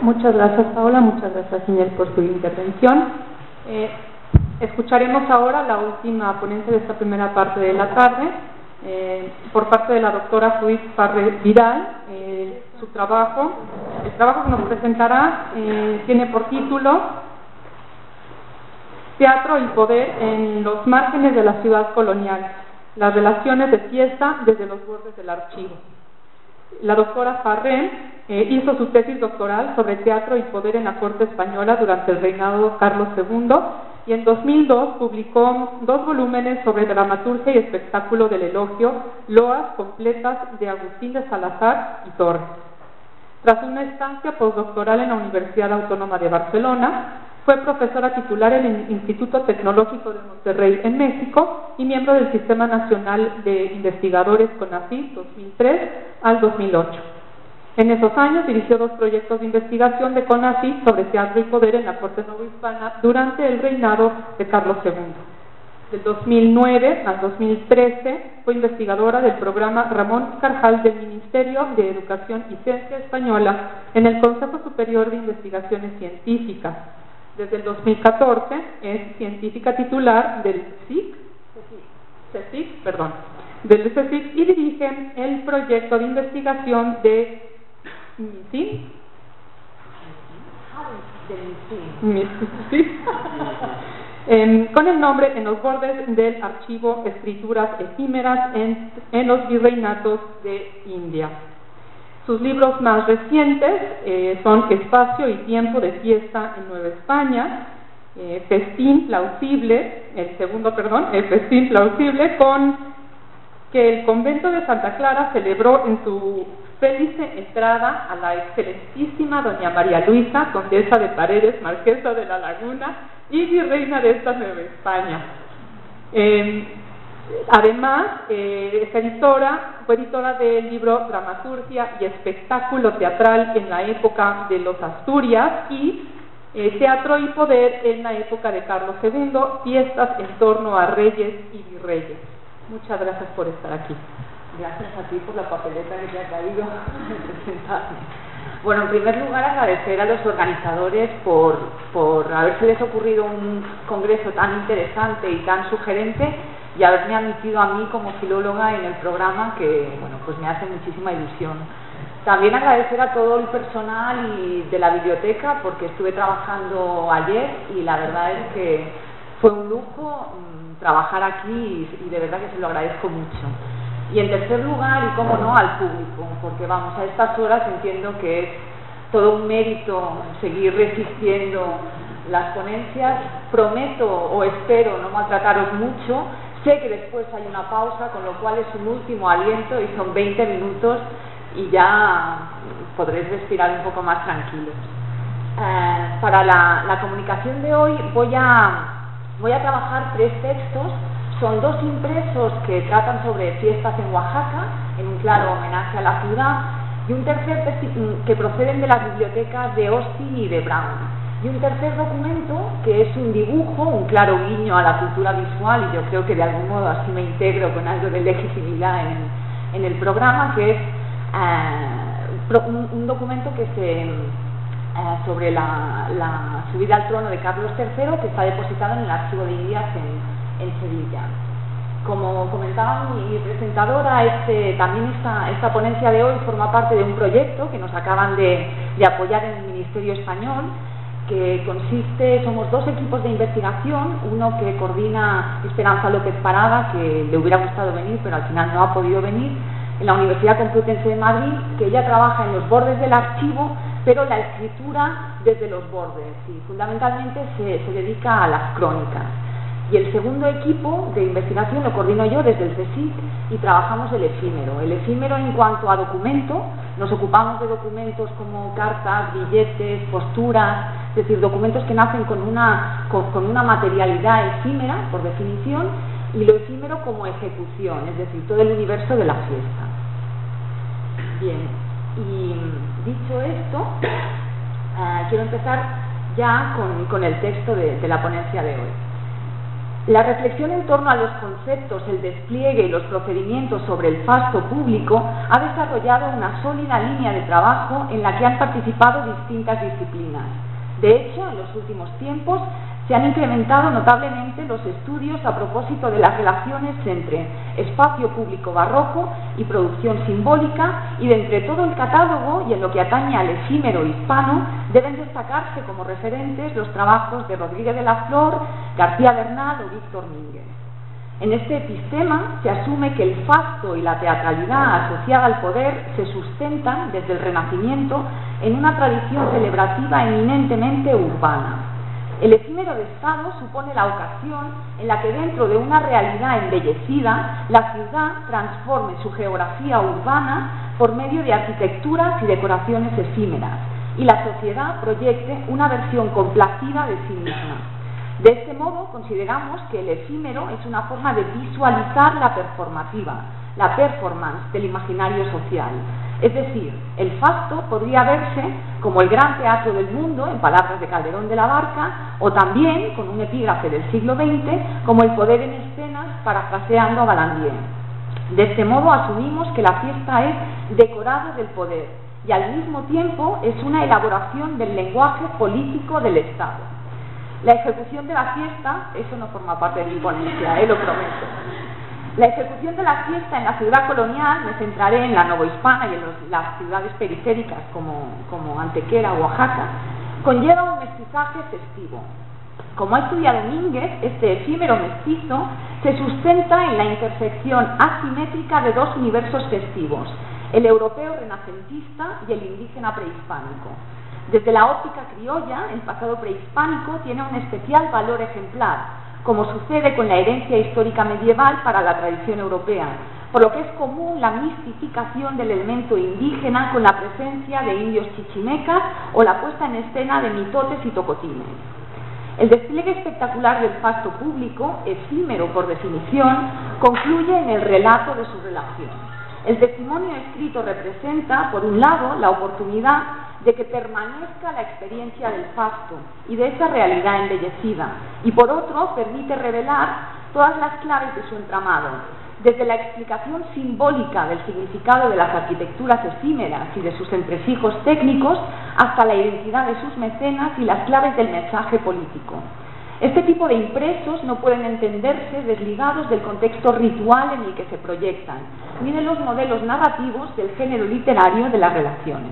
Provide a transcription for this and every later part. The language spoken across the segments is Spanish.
Muchas gracias, Paola. Muchas gracias, Inés, por su intervención. Escucharemos ahora la última ponencia de esta primera parte de la tarde, por parte de la doctora Judith Parre Vidal. El trabajo que nos presentará tiene por título Teatro y poder en los márgenes de la ciudad colonial, las relaciones de fiesta desde los bordes del archivo. La doctora Parre hizo su tesis doctoral sobre teatro y poder en la corte española durante el reinado de Carlos II y en 2002 publicó 2 volúmenes sobre dramaturgia y espectáculo del elogio, loas completas de Agustín de Salazar y Torres. Tras una estancia postdoctoral en la Universidad Autónoma de Barcelona, fue profesora titular en el Instituto Tecnológico de Monterrey en México y miembro del Sistema Nacional de Investigadores CONACYT 2003 al 2008. En esos años dirigió 2 proyectos de investigación de CONACYT sobre teatro y poder en la corte novohispana durante el reinado de Carlos II. Del 2009 al 2013 fue investigadora del programa Ramón Carjal del Ministerio de Educación y Ciencia Española en el Consejo Superior de Investigaciones Científicas. Desde el 2014 es científica titular del CSIC y dirige el proyecto de investigación de con el nombre En los bordes del archivo Escrituras efímeras en los virreinatos de India. Sus libros más recientes son Espacio y tiempo de fiesta en Nueva España, Festín plausible, Festín plausible, con que el convento de Santa Clara celebró en su felice entrada a la excelentísima doña María Luisa, condesa de Paredes, marquesa de la Laguna y virreina de esta Nueva España. Además, fue editora del libro Dramaturgia y espectáculo teatral en la época de los Asturias y Teatro y poder en la época de Carlos II, fiestas en torno a reyes y virreyes. Muchas gracias por estar aquí. Gracias a ti por la papeleta que te ha traído presentarme. Bueno, en primer lugar agradecer a los organizadores por haberse ocurrido un congreso tan interesante y tan sugerente y haberme admitido a mí como filóloga en el programa, que bueno, pues me hace muchísima ilusión. También agradecer a todo el personal de la biblioteca, porque estuve trabajando ayer y la verdad es que fue un lujo trabajar aquí y de verdad que se lo agradezco mucho. Y en tercer lugar, y cómo no, al público, porque vamos, a estas horas entiendo que es todo un mérito seguir resistiendo las ponencias. Prometo o espero no maltrataros mucho. Sé que después hay una pausa, con lo cual es un último aliento y son 20 minutos y ya podréis respirar un poco más tranquilos. Para la comunicación de hoy voy a trabajar 3 textos. Son 2 impresos que tratan sobre fiestas en Oaxaca, en un claro homenaje a la ciudad, y un tercer que proceden de las bibliotecas de Austin y de Brown. Y un tercer documento que es un dibujo, un claro guiño a la cultura visual, y yo creo que de algún modo así me integro con algo de legitimidad en el programa, que es un documento que sobre la subida al trono de Carlos III, que está depositado en el Archivo de Indias en Sevilla. Como comentaba mi presentadora, también esta ponencia de hoy forma parte de un proyecto que nos acaban de apoyar en el Ministerio Español, que somos 2 equipos de investigación, uno que coordina Esperanza López Parada, que le hubiera gustado venir pero al final no ha podido venir, en la Universidad Complutense de Madrid, que ella trabaja en los bordes del archivo, pero la escritura desde los bordes, y fundamentalmente se dedica a las crónicas. Y el segundo equipo de investigación lo coordino yo desde el CSIC y trabajamos el efímero. El efímero en cuanto a documento, nos ocupamos de documentos como cartas, billetes, posturas, es decir, documentos que nacen con una materialidad efímera, por definición, y lo efímero como ejecución, es decir, todo el universo de la fiesta. Bien, y dicho esto, quiero empezar ya con el texto de la ponencia de hoy. La reflexión en torno a los conceptos, el despliegue y los procedimientos sobre el fasto público ha desarrollado una sólida línea de trabajo en la que han participado distintas disciplinas. De hecho, en los últimos tiempos se han incrementado notablemente los estudios a propósito de las relaciones entre espacio público barroco y producción simbólica, y de entre todo el catálogo y en lo que atañe al efímero hispano deben destacarse como referentes los trabajos de Rodríguez de la Flor, García Bernal o Víctor Mínguez. En este epistema se asume que el fasto y la teatralidad asociada al poder se sustentan desde el Renacimiento en una tradición celebrativa eminentemente urbana. El efímero de Estado supone la ocasión en la que dentro de una realidad embellecida la ciudad transforme su geografía urbana por medio de arquitecturas y decoraciones efímeras, y la sociedad proyecte una versión complacida de sí misma. De este modo consideramos que el efímero es una forma de visualizar la performativa, la performance del imaginario social. Es decir, el fasto podría verse como el gran teatro del mundo, en palabras de Calderón de la Barca, o también, con un epígrafe del siglo XX, como el poder en escenas, parafraseando a Valandier. De este modo asumimos que la fiesta es decorado del poder y al mismo tiempo es una elaboración del lenguaje político del Estado. La ejecución de la fiesta, eso no forma parte de mi ponencia, lo prometo. La ejecución de la fiesta en la ciudad colonial, me centraré en la novohispana y en las ciudades periféricas como Antequera o Oaxaca, conlleva un mestizaje festivo. Como ha estudiado Mínguez, este efímero mestizo se sustenta en la intersección asimétrica de dos universos festivos, el europeo renacentista y el indígena prehispánico. Desde la óptica criolla, el pasado prehispánico tiene un especial valor ejemplar, como sucede con la herencia histórica medieval para la tradición europea, por lo que es común la mistificación del elemento indígena con la presencia de indios chichimecas o la puesta en escena de mitotes y tocotines. El despliegue espectacular del fasto público, efímero por definición, concluye en el relato de su relación. El testimonio escrito representa, por un lado, la oportunidad de que permanezca la experiencia del fasto y de esa realidad embellecida, y por otro, permite revelar todas las claves de su entramado, desde la explicación simbólica del significado de las arquitecturas efímeras y de sus entresijos técnicos, hasta la identidad de sus mecenas y las claves del mensaje político. Este tipo de impresos no pueden entenderse desligados del contexto ritual en el que se proyectan, ni de los modelos narrativos del género literario de las relaciones.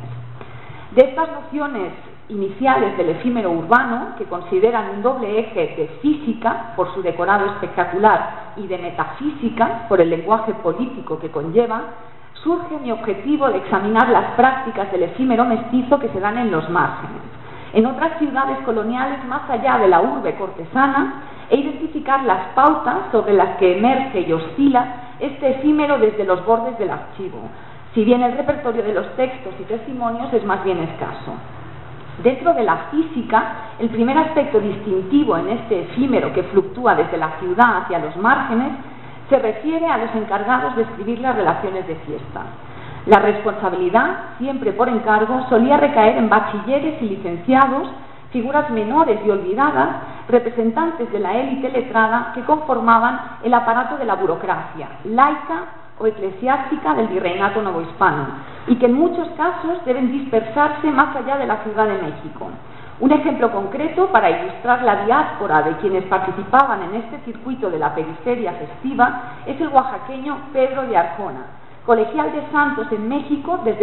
De estas nociones iniciales del efímero urbano, que consideran un doble eje de física, por su decorado espectacular, y de metafísica, por el lenguaje político que conlleva, surge mi objetivo de examinar las prácticas del efímero mestizo que se dan en los márgenes, en otras ciudades coloniales más allá de la urbe cortesana, e identificar las pautas sobre las que emerge y oscila este efímero desde los bordes del archivo, si bien el repertorio de los textos y testimonios es más bien escaso. Dentro de la física, el primer aspecto distintivo en este efímero que fluctúa desde la ciudad hacia los márgenes se refiere a los encargados de escribir las relaciones de fiesta. La responsabilidad, siempre por encargo, solía recaer en bachilleres y licenciados, figuras menores y olvidadas, representantes de la élite letrada que conformaban el aparato de la burocracia, laica o eclesiástica del virreinato novohispano, y que en muchos casos deben dispersarse más allá de la Ciudad de México. Un ejemplo concreto para ilustrar la diáspora de quienes participaban en este circuito de la periferia festiva es el oaxaqueño Pedro de Arjona, colegial de Santos en México desde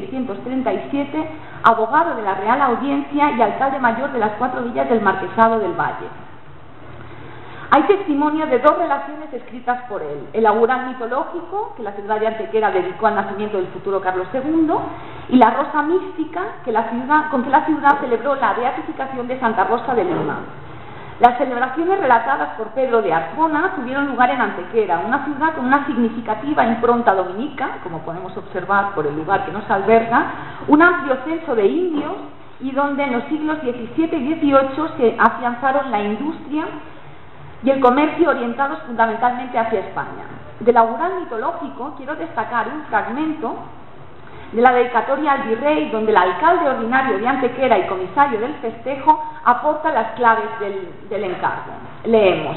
1637, abogado de la Real Audiencia y alcalde mayor de las 4 villas del Marquesado del Valle. Hay testimonio de dos relaciones escritas por él: el augural mitológico, que la ciudad de Antequera dedicó al nacimiento del futuro Carlos II, y la rosa mística, con que la ciudad celebró la beatificación de Santa Rosa de Lima. Las celebraciones relatadas por Pedro de Arjona tuvieron lugar en Antequera, una ciudad con una significativa impronta dominica, como podemos observar por el lugar que nos alberga, un amplio censo de indios, y donde en los siglos XVII y XVIII se afianzaron la industria y el comercio orientados fundamentalmente hacia España. Del augural mitológico quiero destacar un fragmento de la dedicatoria al virrey, donde el alcalde ordinario de Antequera y comisario del festejo aporta las claves del encargo. Leemos: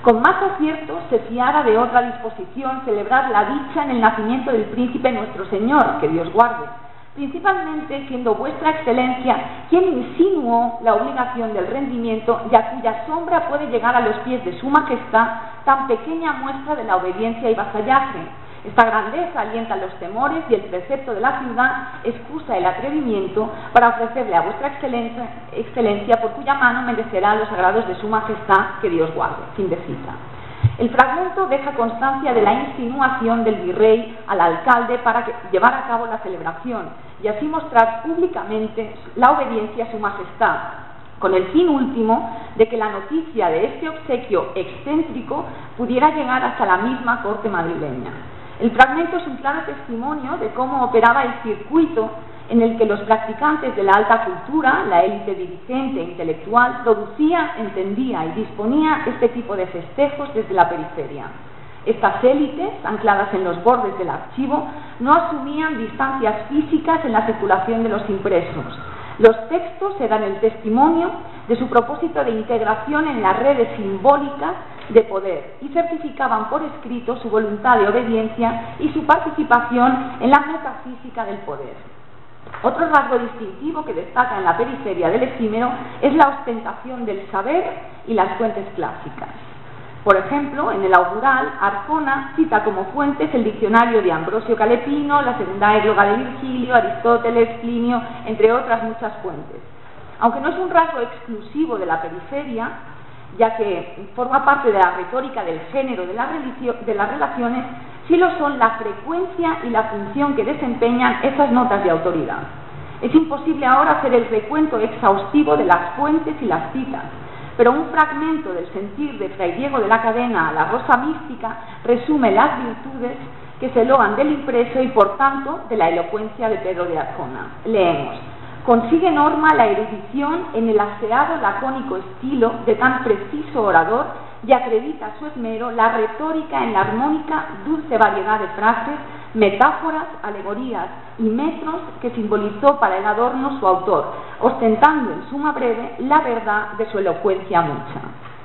con más acierto se fiara de otra disposición celebrar la dicha en el nacimiento del príncipe nuestro Señor, que Dios guarde, principalmente siendo vuestra excelencia quien insinuó la obligación del rendimiento y a cuya sombra puede llegar a los pies de su majestad tan pequeña muestra de la obediencia y vasallaje. Esta grandeza alienta los temores y el precepto de la ciudad excusa el atrevimiento para ofrecerle a vuestra excelencia por cuya mano merecerá los agrados de su majestad, que Dios guarde. Fin de cita. El fragmento deja constancia de la insinuación del virrey al alcalde para llevar a cabo la celebración y así mostrar públicamente la obediencia a su majestad, con el fin último de que la noticia de este obsequio excéntrico pudiera llegar hasta la misma corte madrileña. El fragmento es un claro testimonio de cómo operaba el circuito en el que los practicantes de la alta cultura, la élite dirigente e intelectual, producía, entendía y disponía este tipo de festejos desde la periferia. Estas élites, ancladas en los bordes del archivo, no asumían distancias físicas en la circulación de los impresos. Los textos eran el testimonio de su propósito de integración en las redes simbólicas de poder y certificaban por escrito su voluntad de obediencia y su participación en la metafísica del poder. Otro rasgo distintivo que destaca en la periferia del efímero es la ostentación del saber y las fuentes clásicas. Por ejemplo, en el augural, Arjona cita como fuentes el diccionario de Ambrosio Calepino, la segunda égloga de Virgilio, Aristóteles, Plinio, entre otras muchas fuentes. Aunque no es un rasgo exclusivo de la periferia, ya que forma parte de la retórica del género de las relaciones, sí lo son la frecuencia y la función que desempeñan esas notas de autoridad. Es imposible ahora hacer el recuento exhaustivo de las fuentes y las citas, pero un fragmento del sentir de Fray Diego de la Cadena a la Rosa Mística resume las virtudes que se loan del impreso y por tanto de la elocuencia de Pedro de Arjona. Leemos: consigue Norma la erudición en el aseado lacónico estilo de tan preciso orador y acredita su esmero la retórica en la armónica dulce variedad de frases, metáforas, alegorías y metros que simbolizó para el adorno su autor, ostentando en suma breve la verdad de su elocuencia mucha.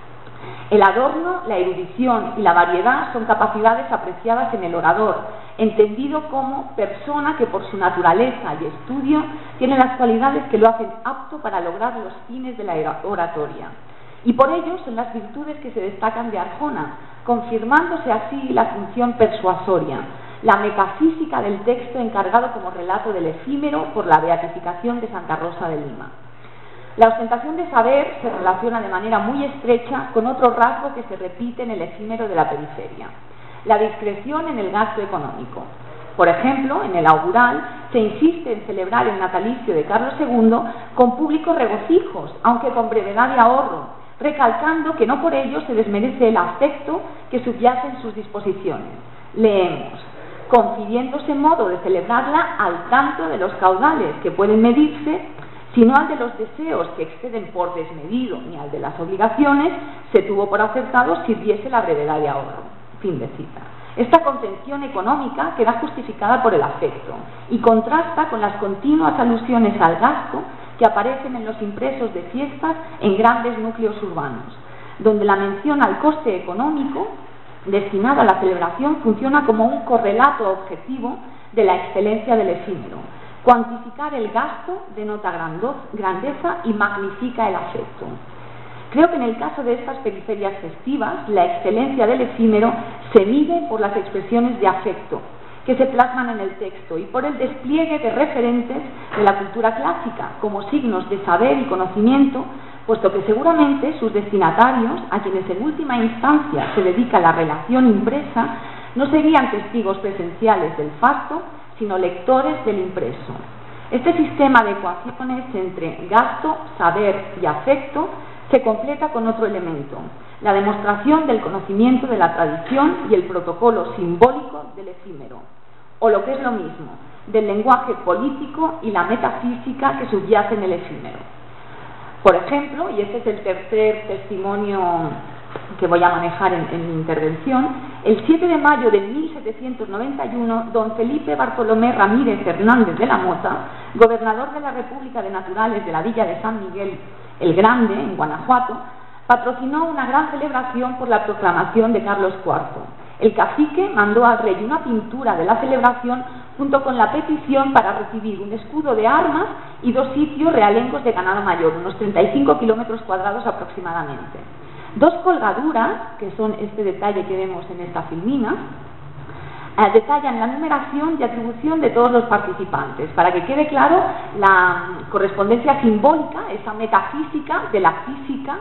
El adorno, la erudición y la variedad son capacidades apreciadas en el orador, entendido como persona que por su naturaleza y estudio tiene las cualidades que lo hacen apto para lograr los fines de la oratoria. Y por ello son las virtudes que se destacan de Arjona, confirmándose así la función persuasoria, la metafísica del texto encargado como relato del efímero por la beatificación de Santa Rosa de Lima. La ostentación de saber se relaciona de manera muy estrecha con otro rasgo que se repite en el efímero de la periferia: la discreción en el gasto económico. Por ejemplo, en el augural se insiste en celebrar el natalicio de Carlos II con públicos regocijos, aunque con brevedad de ahorro, recalcando que no por ello se desmerece el afecto que subyace en sus disposiciones. Leemos: confiriéndose modo de celebrarla al tanto de los caudales que pueden medirse, sino al de los deseos que exceden por desmedido, ni al de las obligaciones, se tuvo por acertado sirviese la brevedad de ahorro. Fin de cita. Esta contención económica queda justificada por el afecto y contrasta con las continuas alusiones al gasto que aparecen en los impresos de fiestas en grandes núcleos urbanos, donde la mención al coste económico destinado a la celebración funciona como un correlato objetivo de la excelencia del efímero. Cuantificar el gasto denota grandeza y magnifica el afecto. Creo que en el caso de estas periferias festivas, la excelencia del efímero se mide por las expresiones de afecto que se plasman en el texto y por el despliegue de referentes de la cultura clásica como signos de saber y conocimiento, puesto que seguramente sus destinatarios, a quienes en última instancia se dedica la relación impresa, no serían testigos presenciales del fasto, sino lectores del impreso. Este sistema de ecuaciones entre gasto, saber y afecto se completa con otro elemento: la demostración del conocimiento de la tradición y el protocolo simbólico del efímero, o lo que es lo mismo, del lenguaje político y la metafísica que subyace en el efímero. Por ejemplo, y este es el tercer testimonio que voy a manejar en mi intervención, el 7 de mayo de 1791, don Felipe Bartolomé Ramírez Hernández de la Mota, gobernador de la República de Naturales de la villa de San Miguel el Grande, en Guanajuato, patrocinó una gran celebración por la proclamación de Carlos IV. El cacique mandó al rey una pintura de la celebración junto con la petición para recibir un escudo de armas y 2 sitios realengos de ganado mayor, unos 35 kilómetros cuadrados aproximadamente. 2 colgaduras, que son este detalle que vemos en esta filmina, detallan la numeración y atribución de todos los participantes, para que quede claro la correspondencia simbólica, esa metafísica de la física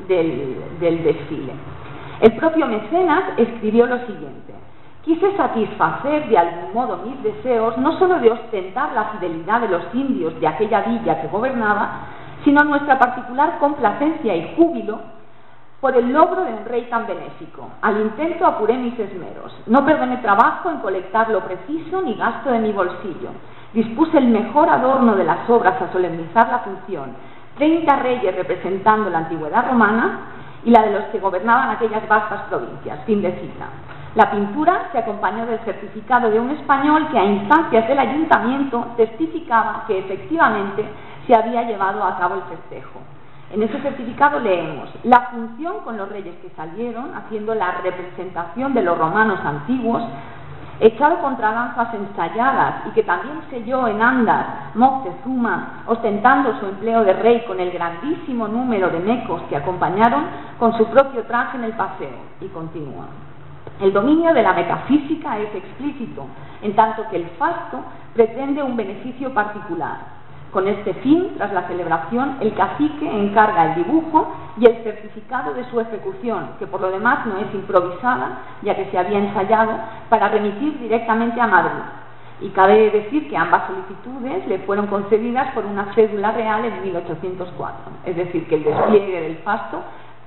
del desfile. El propio mecenas escribió lo siguiente: quise satisfacer de algún modo mis deseos, no solo de ostentar la fidelidad de los indios de aquella villa que gobernaba, sino nuestra particular complacencia y júbilo por el logro de un rey tan benéfico. Al intento apuré mis esmeros, no perdoné trabajo en colectar lo preciso ni gasto de mi bolsillo. Dispuse el mejor adorno de las obras a solemnizar la función, 30 reyes representando la antigüedad romana y la de los que gobernaban aquellas vastas provincias. Fin de cita. La pintura se acompañó del certificado de un español que a instancias del ayuntamiento testificaba que efectivamente se había llevado a cabo el festejo. En ese certificado leemos: la función con los reyes que salieron, haciendo la representación de los romanos antiguos, echado contra danzas ensayadas y que también selló en Andas Moctezuma, ostentando su empleo de rey con el grandísimo número de mecos que acompañaron con su propio traje en el paseo. Y continúa: el dominio de la metafísica es explícito, en tanto que el fasto pretende un beneficio particular. Con este fin, tras la celebración, el cacique encarga el dibujo y el certificado de su ejecución, que por lo demás no es improvisada, ya que se había ensayado, para remitir directamente a Madrid. Y cabe decir que ambas solicitudes le fueron concedidas por una cédula real en 1804, es decir, que el despliegue del fasto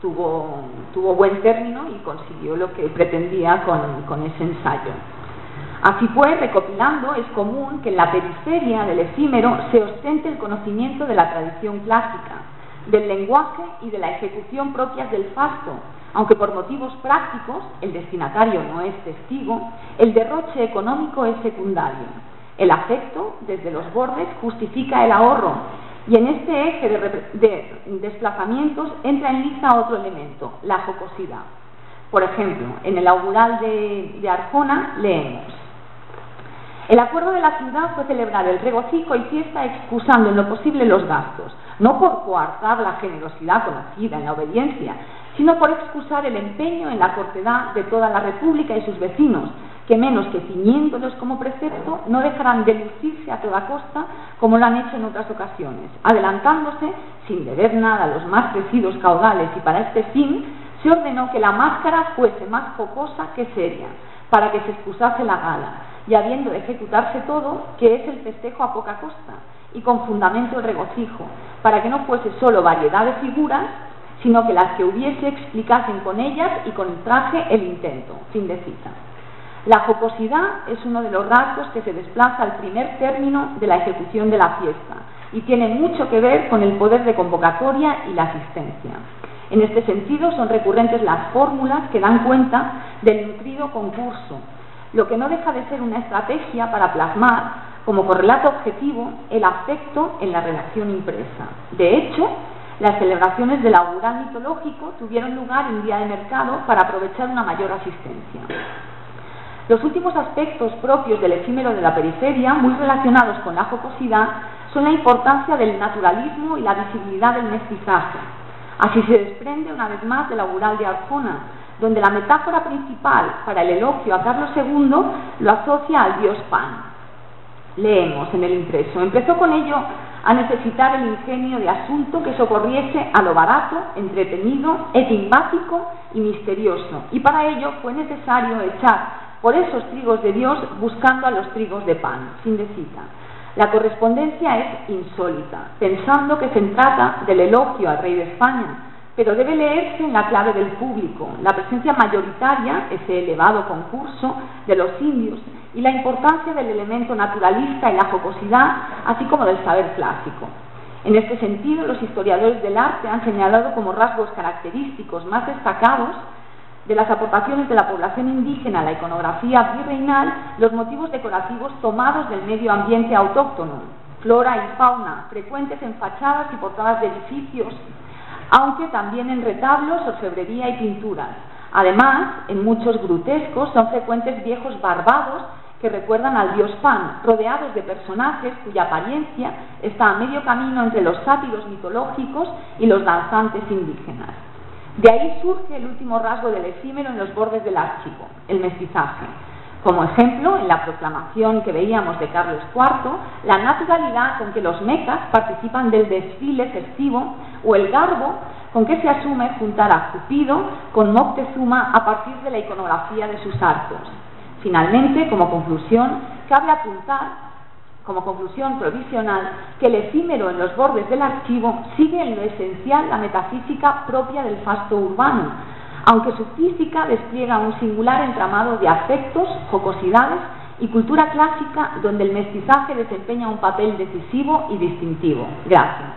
tuvo buen término y consiguió lo que pretendía con ese ensayo. Así pues, recopilando, es común que en la periferia del efímero se ostente el conocimiento de la tradición clásica, del lenguaje y de la ejecución propias del fasto, aunque por motivos prácticos, el destinatario no es testigo, el derroche económico es secundario. El afecto, desde los bordes, justifica el ahorro, y en este eje de desplazamientos entra en liza otro elemento, la jocosidad. Por ejemplo, en el augural de Arjona leemos: el acuerdo de la ciudad fue celebrar el regocijo y fiesta excusando en lo posible los gastos, no por coartar la generosidad conocida en la obediencia, sino por excusar el empeño en la cortedad de toda la república y sus vecinos, que menos que ciñéndolos como precepto, no dejarán de lucirse a toda costa como lo han hecho en otras ocasiones, adelantándose, sin deber nada a los más crecidos caudales, y para este fin se ordenó que la máscara fuese más jocosa que seria, para que se excusase la gala, y habiendo de ejecutarse todo, que es el festejo a poca costa, y con fundamento el regocijo, para que no fuese solo variedad de figuras, sino que las que hubiese explicasen con ellas y con el traje el intento. Fin de cita. La jocosidad es uno de los rasgos que se desplaza al primer término de la ejecución de la fiesta, y tiene mucho que ver con el poder de convocatoria y la asistencia. En este sentido, son recurrentes las fórmulas que dan cuenta del nutrido concurso, lo que no deja de ser una estrategia para plasmar, como correlato objetivo, el afecto en la redacción impresa. De hecho, las celebraciones del augural mitológico tuvieron lugar en día de mercado para aprovechar una mayor asistencia. Los últimos aspectos propios del efímero de la periferia, muy relacionados con la jocosidad, son la importancia del naturalismo y la visibilidad del mestizaje. Así se desprende una vez más del augural de Arjona, donde la metáfora principal para el elogio a Carlos II lo asocia al dios Pan. Leemos en el impreso: empezó con ello a necesitar el ingenio de asunto que socorriese a lo barato, entretenido, etimbático y misterioso, y para ello fue necesario echar por esos trigos de Dios buscando a los trigos de Pan. Fin de cita. La correspondencia es insólita, pensando que se trata del elogio al rey de España, pero debe leerse en la clave del público, la presencia mayoritaria, ese elevado concurso de los indios, y la importancia del elemento naturalista y la jocosidad, así como del saber clásico. En este sentido, los historiadores del arte han señalado como rasgos característicos más destacados de las aportaciones de la población indígena a la iconografía virreinal los motivos decorativos tomados del medio ambiente autóctono, flora y fauna, frecuentes en fachadas y portadas de edificios, aunque también en retablos, orfebrería y pinturas. Además, en muchos grutescos son frecuentes viejos barbados que recuerdan al dios Pan, rodeados de personajes cuya apariencia está a medio camino entre los sátiros mitológicos y los danzantes indígenas. De ahí surge el último rasgo del efímero en los bordes del archivo, el mestizaje. Como ejemplo, en la proclamación que veíamos de Carlos IV, la naturalidad con que los mecas participan del desfile festivo o el garbo con que se asume juntar a Cupido con Moctezuma a partir de la iconografía de sus arcos. Finalmente, como conclusión, cabe apuntar, como conclusión provisional, que el efímero en los bordes del archivo sigue en lo esencial la metafísica propia del fasto urbano, aunque su física despliega un singular entramado de afectos, jocosidades y cultura clásica donde el mestizaje desempeña un papel decisivo y distintivo. Gracias.